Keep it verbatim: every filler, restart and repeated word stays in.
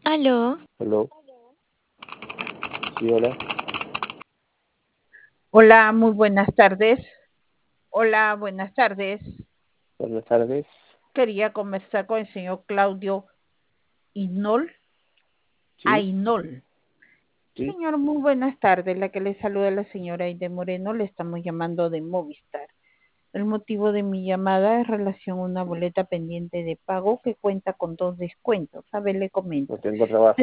Aló, Hello. Sí, hola. Hola, muy buenas tardes. Hola, buenas tardes. Buenas tardes. Quería conversar con el señor Claudio Inol. Sí, Ainol. sí. Señor, muy buenas tardes. La que le saluda la señora Aide Moreno. Le estamos llamando de Movistar. El motivo de mi llamada es relación a una boleta pendiente de pago que cuenta con dos descuentos. A ver, le No comento. tengo trabajo.